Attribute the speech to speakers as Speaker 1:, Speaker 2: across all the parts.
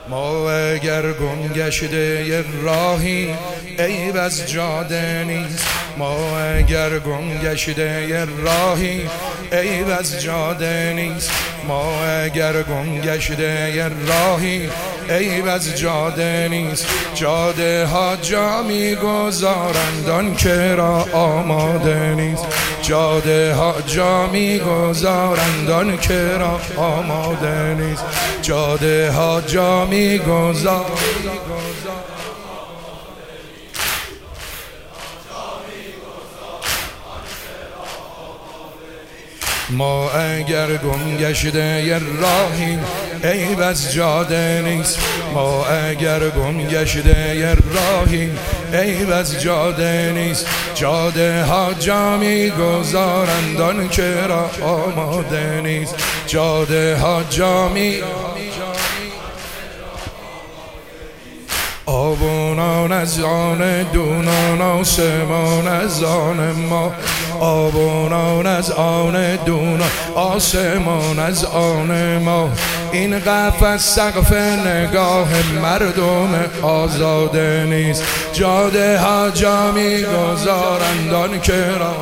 Speaker 1: ما اگر گم گشته راهی عیب از جاده نیست. ما اگر گم گشته راهی عیب از جاده نیست. ما اگر گم گشته راهی عیب از جاده نیست. جاده ها جا میگذارند آن که را آماده نیست. جاده ها جا میگذارند آن که را آماده نیست. جاده ها جا میگذارند. ما اگر گم گشته راهی عیب از جاده نیست. ما اگر گم گشته راهی عیب از جاده نیست. جاده ها جا میگذارند آن که را آماده نیست. جاده ها جا می آبونان از آن دونان آسمان از آن ما. آبونان از آن دونان آسمان از آن ما. این قفس سقف نگاه مردم آزاده نیست. جاده ها جا میگذارند آن که را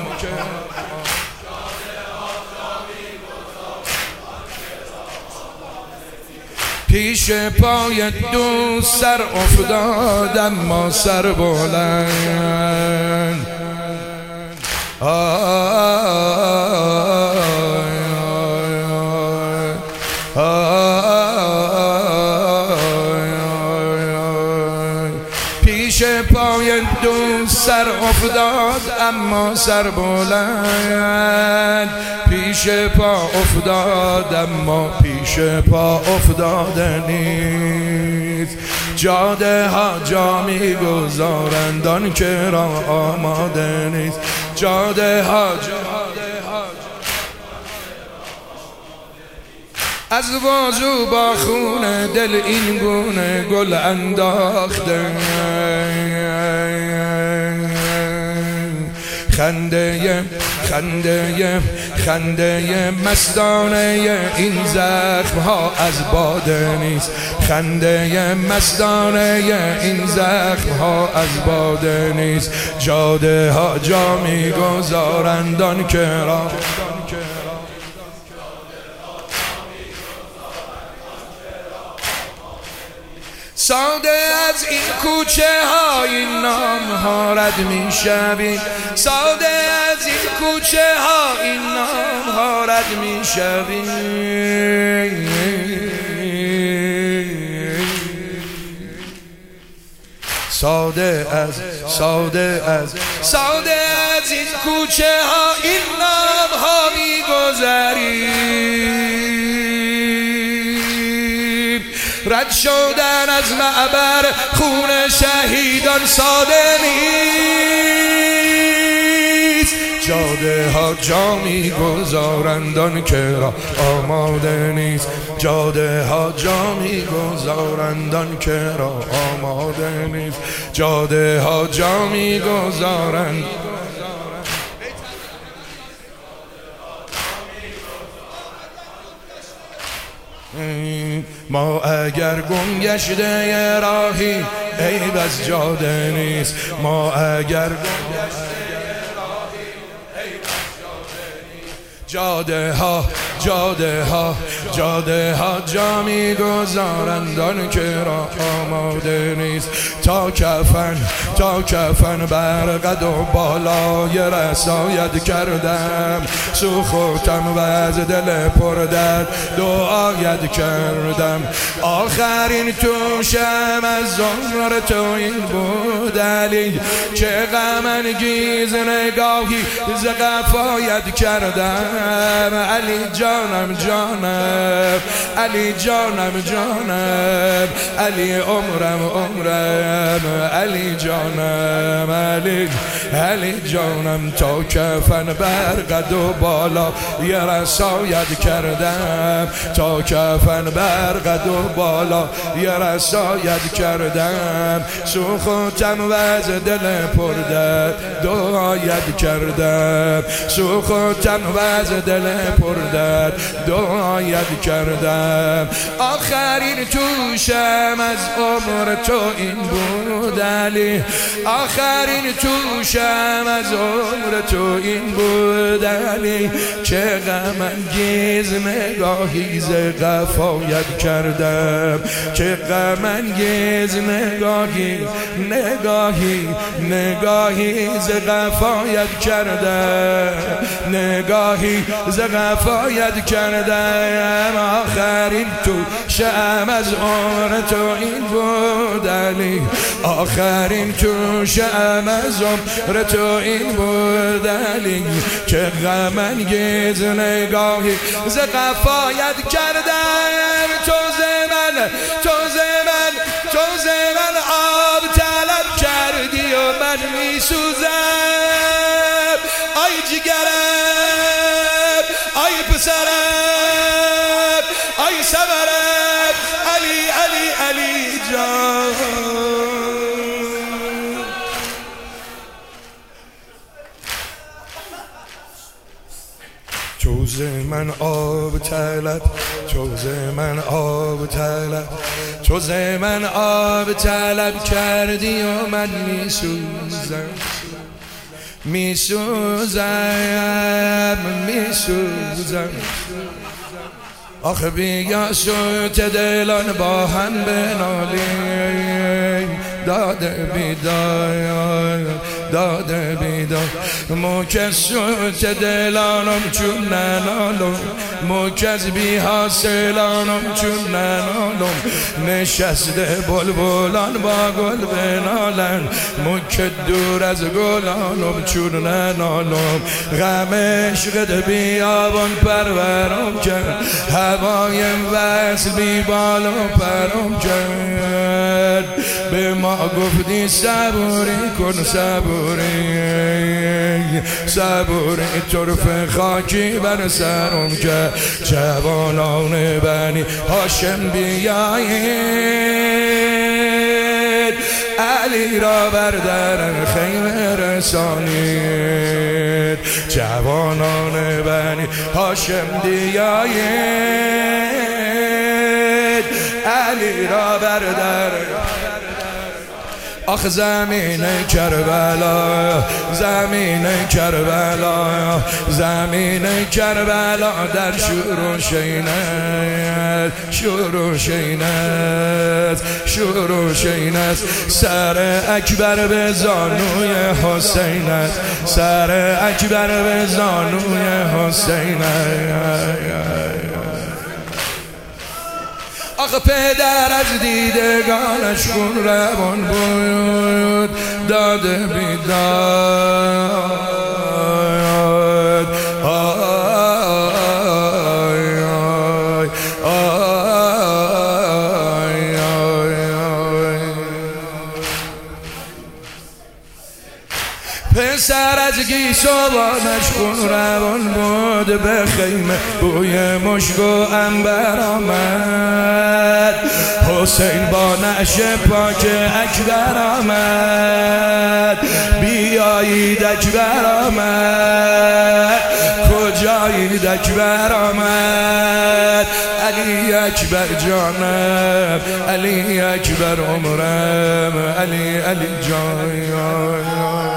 Speaker 1: پیش پای دوست سر افتاد اما سر بلند. پیش پای دوست سر افتاد اما سر بلند. پیش پا افتاد اما پیش پا افتاده نیست. جاده ها جا میگذارند آن که را آماده نیست. جاده ها از بازو با خون دل این گونه گل انداخته. خنده مستانه این زخم ها از باده نیست. خنده مستانه این زخم ها از باده نیست. جاده ها جا میگذارند آن که را ساده از این کوچه های نام ها رد می شویم. ساده از این کوچه های نام ها رد می شویم. ساده از این کوچه ها این نام ها می گذریم. رد شدن از معبر خون شهیدان ساده نیست. جاده ها جا میگذارند آن که را آماده نیست. جاده ها جا میگذارند آن که را آماده نیست. جاده ها جا میگذارند. ما اگر گم گشته راهی عیب از جاده نیست. ما اگر گم گشته راهی عیب از جاده نیست. جاده ها جا میگذارند آن که را آماده نیست. تا کفن بر قد و بالای رسایت کردم. سوختم و از دل پردرد دعایت کردم. آخرین توشم از عمر تو این بود علی. چه غم انگیز نگاهی ز قفایت کردم. علی جانم علی جانم علی عمرم علی جانم علی جانم تا کفن بر قد و بالا یه رسایت کردم، تا کفن بر قد و بالا یه رسایت کردم، سوختم و از دل پردرد دعایت کردم، سوختم و از دل پردرد دعایت کردم. آخرین توشم از عمر تو این بود علی، آخرین توشم از عمر تو این بود علی، چه غم انگیز نگاهی ز قفایت کردم، چه غم انگیز نگاهی ز قفایت کردم، نگاهی ز قفایت کردم. آخرین توشم از عمر تو این بود علی، آخرین توشم از عمر تو این بود علی، چه غم انگیز نگاهی ز قفایت کردم. تو ز من آب طلب کردی و من می سوزم، آی جگرم، آی پسرم، آی سمرم، علی علی علی جان. تو ز من آب طلب، تو ز من آب طلب، تو ز من آب طلب کردی و من می سوزم، می سوزم، می سوزم. آخه بیا سوت دلان با هم بنالیم، داده بیدای، داده بیدای. موکز سوت دلانم چون ننالم، موکز بی حاصلانم چون ننالم، نشسته بلبلان با گل بنالن، موکد دور از گلانم چون ننالم. غم عشقت بیابان پرورم کرد، هوایم وصل بی بال و پرم کرد. به ما گفتی صبوری کن، صبوری صبوری، طرف خاکی بر سرم کرد. جوانان بنی هاشم بیایید، علی را بر در خیمه رسانید. جوانان بنی هاشم بیایید، علی را بر در. آخ زمین کربلا، زمین کربلا، زمین کربلا در شور و شینت، شور و شینت، شور و شینت. سر اکبر به زانوی حسینت، سر اکبر به زانوی حسینت. آخه پدر از دیدگانش خون روان بود، داده بیداد. پسر از گیسوانش خون روان بود، به خیمه بوی مشک و عنبر آمد. حسین با نعش پاک اکبر آمد، بیایید اکبر آمد، کجایید اکبر آمد. علی اکبر جانم، علی اکبر عمرم، علی علی جان.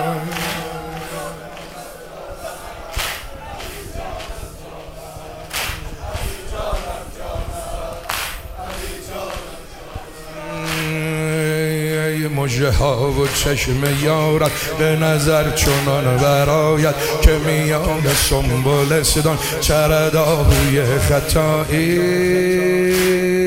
Speaker 1: مژه ها و چشم یارت به نظر چنان برآید، که میان سنبلستان چرد آهوی خطایی.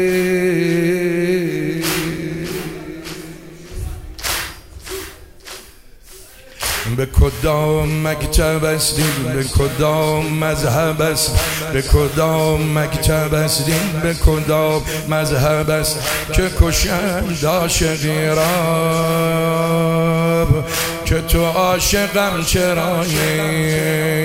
Speaker 1: به کدام مکتب هستیم، به کدام مذهب است، به کدام مکتب هستیم، به کدام مذهب است که کشند عاشقی را، که که تو عاشقم چرایی،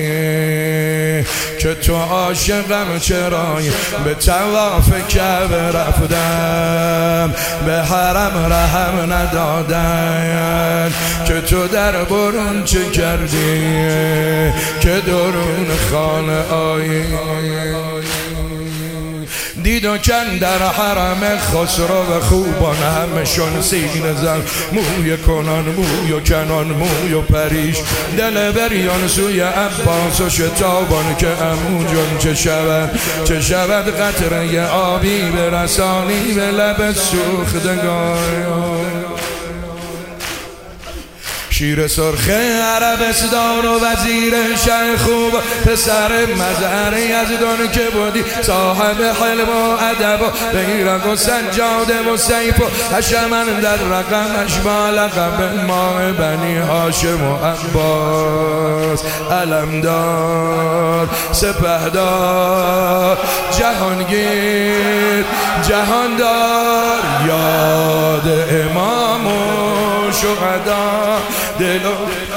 Speaker 1: که تو عاشقم چرایی. به طواف کعبه رفتم به حرم رحم ندادن، که تو در برون چه کردی که درون خانه آیی. دید و کن در حرم خسرو خوبان همشون سینه زن، موی کنان موی و کنان موی و پریش، دل بریان سوی عباس و شتابان که عمو جان چه شود قطره آبی برسانی به لب سوختگان. شیر سرخ عربستان و وزیر شه خوب، پسر مظهر یزدان که بودی صاحب حلم و ادب و بیرق و سجاده و سیف و حشمن در رقمش با لقب ماه بنی هاشم و عباس. علمدار سپهدار جهانگیر جهاندار، یاد امام و شهدا دل